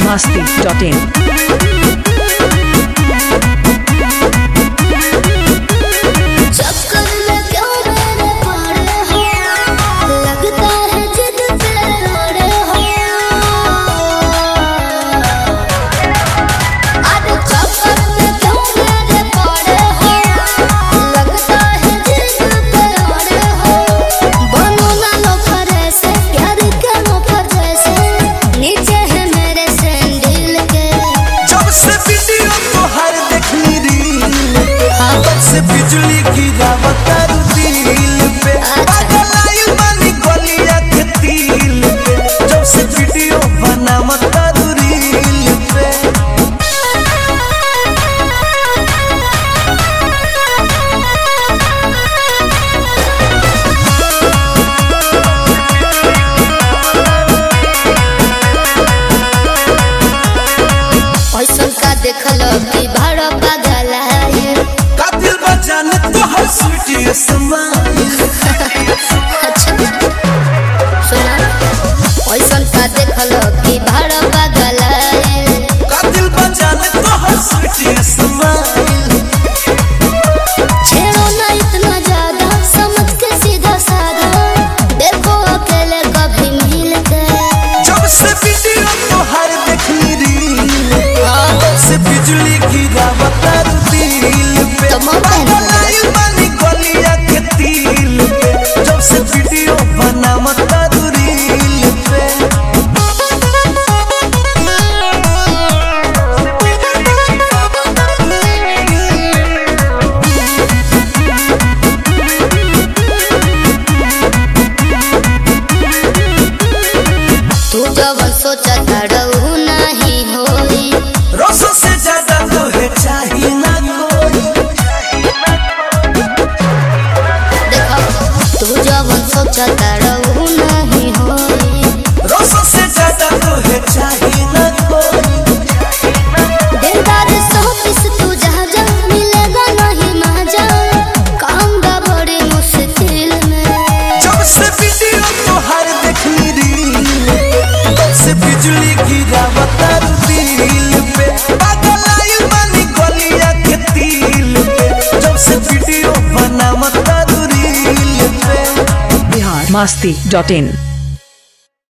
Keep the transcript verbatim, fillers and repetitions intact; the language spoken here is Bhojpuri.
masti dot in. बिजली गिरावत दिल पे पागल आइल बानी गलिया के तिल पे जब से वीडियो बनावत रील पे ऐसन का देखलो कि भाड़ा पागल है कातिल बजाने तो हर स्वीटी समाइल सुना ऐसन का देखलो कि भाड़ा पागल है कातिल बजाने तो हर स्वीटी समाइल छेड़ो ना इतना ज्यादा समझ के सीधा साधा देखो अकेले कभी मिल के जब से वीडियो तो हर देखनी रील से बिजली गिरावत दिल पे पागल आइल बानी गलिया के तिल पे जब से वीडियो बनावत रील पे तू जब सोचा तड़ू नहीं होई रोसों से ज्यादा तुहे चाहिए ना कोई देखो तू जब सोचा तड़ू नहीं होई रोसों से ज्यादा तुहे चाहिए ना कोई दिलदार सोपिस तू जहाँ जा मिलेगा नहीं मजा काम दा बड़ी मुश्किल में जब से वीडियो तो हर देखनी रील से बिजली गिरावत दिल पे पागल आइल बानी गलिया के तिल पे जब से वीडियो बनावत रील पे Bihar masti dot in.